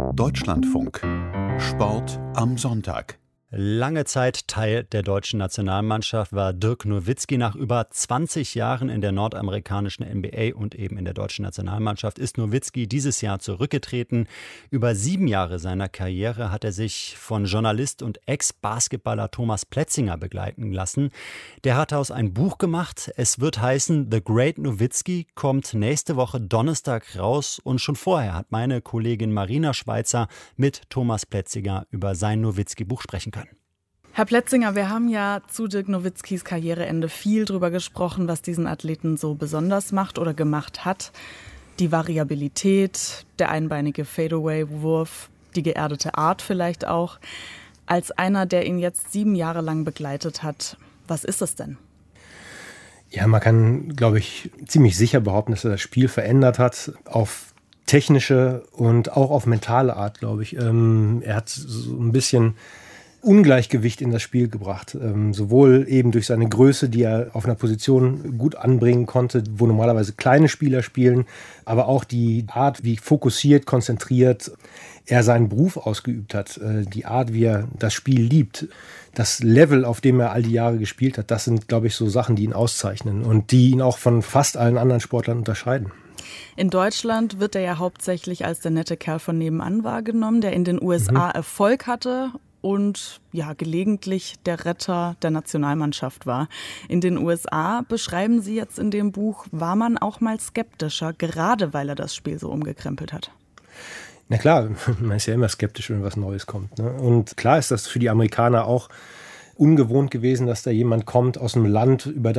Deutschlandfunk. Sport am Sonntag. Lange Zeit Teil der deutschen Nationalmannschaft war Dirk Nowitzki. Nach über 20 Jahren in der nordamerikanischen NBA und eben in der deutschen Nationalmannschaft ist Nowitzki dieses Jahr zurückgetreten. Über 7 Jahre seiner Karriere hat er sich von Journalist und Ex-Basketballer Thomas Plätzinger begleiten lassen. Der hat daraus ein Buch gemacht. Es wird heißen The Great Nowitzki, kommt nächste Woche Donnerstag raus. Und schon vorher hat meine Kollegin Marina Schweizer mit Thomas Plätzinger über sein Nowitzki-Buch sprechen können. Herr Plätzinger, wir haben ja zu Dirk Nowitzkis Karriereende viel drüber gesprochen, was diesen Athleten so besonders macht oder gemacht hat. Die Variabilität, der einbeinige Fadeaway-Wurf, die geerdete Art vielleicht auch. Als einer, der ihn jetzt 7 Jahre lang begleitet hat, was ist das denn? Ja, man kann, glaube ich, ziemlich sicher behaupten, dass er das Spiel verändert hat auf technische und auch auf mentale Art, glaube ich. Er hat so ein bisschen Ungleichgewicht in das Spiel gebracht. Sowohl eben durch seine Größe, die er auf einer Position gut anbringen konnte, wo normalerweise kleine Spieler spielen, aber auch die Art, wie fokussiert, konzentriert er seinen Beruf ausgeübt hat, die Art, wie er das Spiel liebt, das Level, auf dem er all die Jahre gespielt hat, das sind, glaube ich, so Sachen, die ihn auszeichnen und die ihn auch von fast allen anderen Sportlern unterscheiden. In Deutschland wird er ja hauptsächlich als der nette Kerl von nebenan wahrgenommen, der in den USA Erfolg hatte und ja gelegentlich der Retter der Nationalmannschaft war. In den USA, beschreiben Sie jetzt in dem Buch, war man auch mal skeptischer, gerade weil er das Spiel so umgekrempelt hat. Na klar, man ist ja immer skeptisch, wenn was Neues kommt, ne? Und klar ist das für die Amerikaner auch ungewohnt gewesen, dass da jemand kommt aus einem Land, über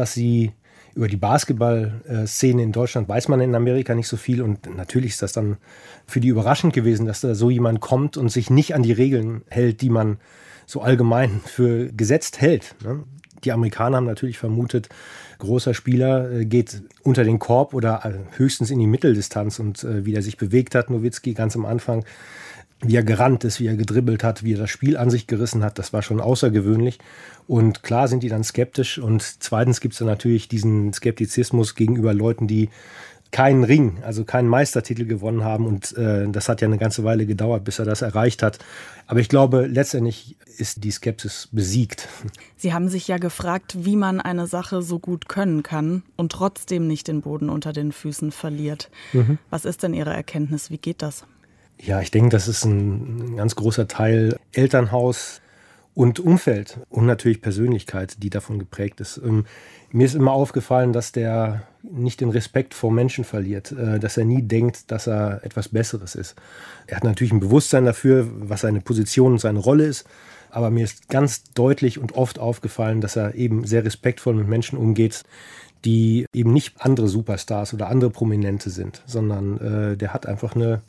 die Basketball-Szene in Deutschland weiß man in Amerika nicht so viel. Und natürlich ist das dann für die überraschend gewesen, dass da so jemand kommt und sich nicht an die Regeln hält, die man so allgemein für gesetzt hält, ne? Die Amerikaner haben natürlich vermutet, großer Spieler geht unter den Korb oder höchstens in die Mitteldistanz. Und wie er sich bewegt hat, Nowitzki ganz am Anfang, wie er gerannt ist, wie er gedribbelt hat, wie er das Spiel an sich gerissen hat, das war schon außergewöhnlich. Und klar sind die dann skeptisch. Und zweitens gibt es dann natürlich diesen Skeptizismus gegenüber Leuten, die keinen Ring, also keinen Meistertitel gewonnen haben. Und das hat ja eine ganze Weile gedauert, bis er das erreicht hat. Aber ich glaube, letztendlich ist die Skepsis besiegt. Sie haben sich ja gefragt, wie man eine Sache so gut können kann und trotzdem nicht den Boden unter den Füßen verliert. Was ist denn Ihre Erkenntnis? Wie geht das? Ja, ich denke, das ist ein ganz großer Teil Elternhaus und Umfeld und natürlich Persönlichkeit, die davon geprägt ist. Mir ist immer aufgefallen, dass der nicht den Respekt vor Menschen verliert, dass er nie denkt, dass er etwas Besseres ist. Er hat natürlich ein Bewusstsein dafür, was seine Position und seine Rolle ist, aber mir ist ganz deutlich und oft aufgefallen, dass er eben sehr respektvoll mit Menschen umgeht, die eben nicht andere Superstars oder andere Prominente sind, sondern der hat einfach einen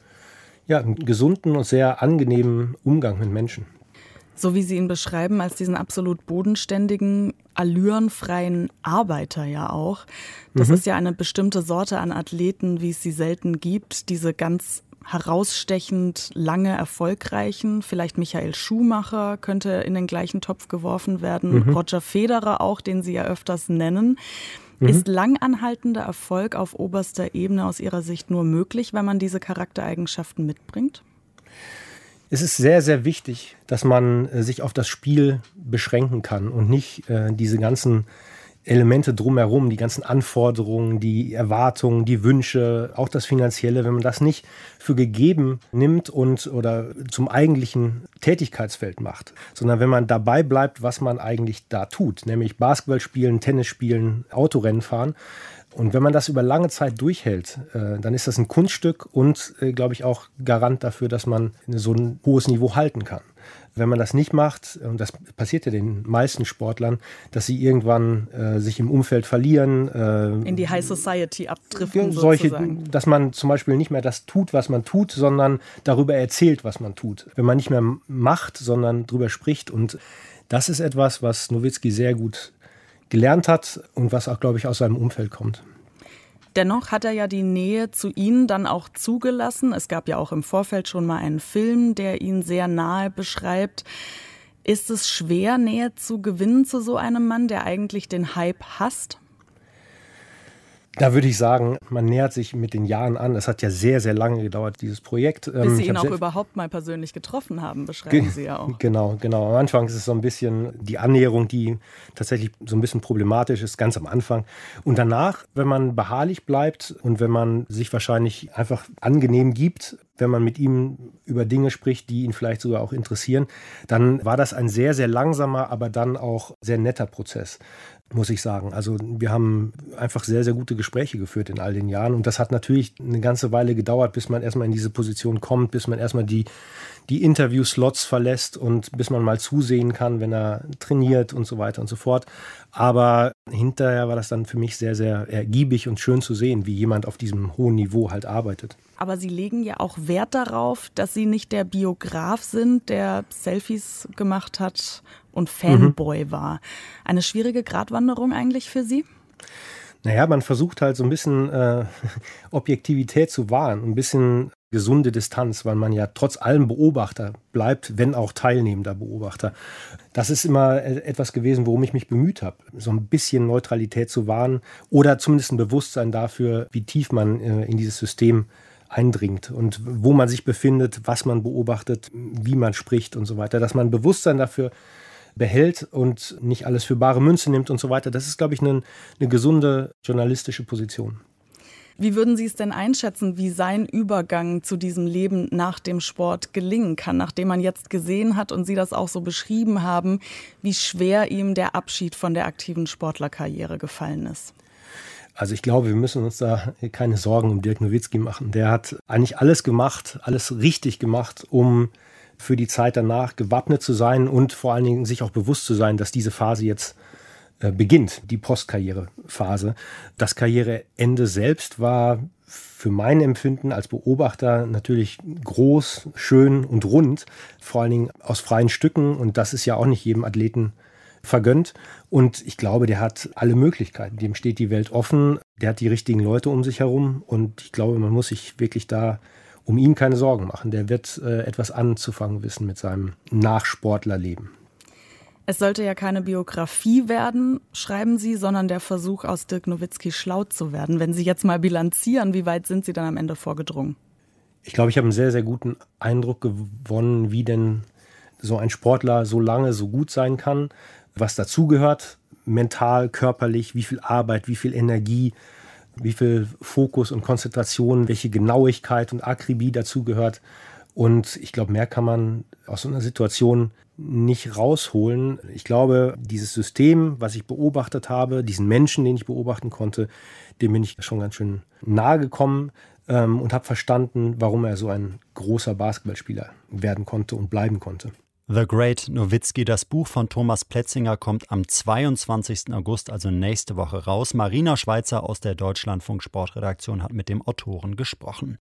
gesunden und sehr angenehmen Umgang mit Menschen. So wie Sie ihn beschreiben, als diesen absolut bodenständigen, allürenfreien Arbeiter ja auch. Das ist ja eine bestimmte Sorte an Athleten, wie es sie selten gibt. Diese ganz herausstechend lange erfolgreichen, vielleicht Michael Schumacher könnte in den gleichen Topf geworfen werden, Roger Federer auch, den Sie ja öfters nennen. Ist langanhaltender Erfolg auf oberster Ebene aus Ihrer Sicht nur möglich, wenn man diese Charaktereigenschaften mitbringt? Es ist sehr, sehr wichtig, dass man sich auf das Spiel beschränken kann und nicht diese ganzen Elemente drumherum, die ganzen Anforderungen, die Erwartungen, die Wünsche, auch das Finanzielle, wenn man das nicht für gegeben nimmt oder zum eigentlichen Tätigkeitsfeld macht, sondern wenn man dabei bleibt, was man eigentlich da tut, nämlich Basketball spielen, Tennis spielen, Autorennen fahren. Und wenn man das über lange Zeit durchhält, dann ist das ein Kunststück und, glaube ich, auch Garant dafür, dass man so ein hohes Niveau halten kann. Wenn man das nicht macht, und das passiert ja den meisten Sportlern, dass sie irgendwann sich im Umfeld verlieren. In die High Society abdriften sozusagen. Dass man zum Beispiel nicht mehr das tut, was man tut, sondern darüber erzählt, was man tut. Wenn man nicht mehr macht, sondern darüber spricht. Und das ist etwas, was Nowitzki sehr gut gelernt hat und was auch, glaube ich, aus seinem Umfeld kommt. Dennoch hat er ja die Nähe zu Ihnen dann auch zugelassen. Es gab ja auch im Vorfeld schon mal einen Film, der ihn sehr nahe beschreibt. Ist es schwer, Nähe zu gewinnen zu so einem Mann, der eigentlich den Hype hasst? Da würde ich sagen, man nähert sich mit den Jahren an. Es hat ja sehr, sehr lange gedauert, dieses Projekt. Bis Sie ihn auch überhaupt mal persönlich getroffen haben, beschreiben Sie ja auch. Genau. Am Anfang ist es so ein bisschen die Annäherung, die tatsächlich so ein bisschen problematisch ist, ganz am Anfang. Und danach, wenn man beharrlich bleibt und wenn man sich wahrscheinlich einfach angenehm gibt, wenn man mit ihm über Dinge spricht, die ihn vielleicht sogar auch interessieren, dann war das ein sehr, sehr langsamer, aber dann auch sehr netter Prozess, muss ich sagen. Also wir haben einfach sehr, sehr gute Gespräche geführt in all den Jahren. Und das hat natürlich eine ganze Weile gedauert, bis man erstmal in diese Position kommt, bis man erstmal die Interview-Slots verlässt und bis man mal zusehen kann, wenn er trainiert und so weiter und so fort. Aber hinterher war das dann für mich sehr, sehr ergiebig und schön zu sehen, wie jemand auf diesem hohen Niveau halt arbeitet. Aber Sie legen ja auch Wert darauf, dass Sie nicht der Biograf sind, der Selfies gemacht hat und Fanboy war. Eine schwierige Gratwanderung eigentlich für Sie? Naja, man versucht halt so ein bisschen Objektivität zu wahren, ein bisschen gesunde Distanz, weil man ja trotz allem Beobachter bleibt, wenn auch teilnehmender Beobachter. Das ist immer etwas gewesen, worum ich mich bemüht habe, so ein bisschen Neutralität zu wahren oder zumindest ein Bewusstsein dafür, wie tief man in dieses System eindringt und wo man sich befindet, was man beobachtet, wie man spricht und so weiter. Dass man Bewusstsein dafür behält und nicht alles für bare Münze nimmt und so weiter. Das ist, glaube ich, eine gesunde journalistische Position. Wie würden Sie es denn einschätzen, wie sein Übergang zu diesem Leben nach dem Sport gelingen kann, nachdem man jetzt gesehen hat und Sie das auch so beschrieben haben, wie schwer ihm der Abschied von der aktiven Sportlerkarriere gefallen ist? Also ich glaube, wir müssen uns da keine Sorgen um Dirk Nowitzki machen. Der hat eigentlich alles gemacht, alles richtig gemacht, um für die Zeit danach gewappnet zu sein und vor allen Dingen sich auch bewusst zu sein, dass diese Phase jetzt beginnt, die Postkarrierephase. Das Karriereende selbst war für mein Empfinden als Beobachter natürlich groß, schön und rund, vor allen Dingen aus freien Stücken, und das ist ja auch nicht jedem Athleten vergönnt. Und ich glaube, der hat alle Möglichkeiten, dem steht die Welt offen, der hat die richtigen Leute um sich herum und ich glaube, man muss sich wirklich da um ihn keine Sorgen machen. Der wird etwas anzufangen wissen mit seinem Nachsportlerleben. Es sollte ja keine Biografie werden, schreiben Sie, sondern der Versuch, aus Dirk Nowitzki schlau zu werden. Wenn Sie jetzt mal bilanzieren, wie weit sind Sie dann am Ende vorgedrungen? Ich glaube, ich habe einen sehr, sehr guten Eindruck gewonnen, wie denn so ein Sportler so lange so gut sein kann, was dazugehört, mental, körperlich, wie viel Arbeit, wie viel Energie, wie viel Fokus und Konzentration, welche Genauigkeit und Akribie dazugehört. Und ich glaube, mehr kann man aus so einer Situation nicht rausholen. Ich glaube, dieses System, was ich beobachtet habe, diesen Menschen, den ich beobachten konnte, dem bin ich schon ganz schön nahe gekommen und habe verstanden, warum er so ein großer Basketballspieler werden konnte und bleiben konnte. The Great Nowitzki, das Buch von Thomas Plätzinger, kommt am 22. August, also nächste Woche raus. Marina Schweizer aus der Deutschlandfunk Sportredaktion hat mit dem Autoren gesprochen.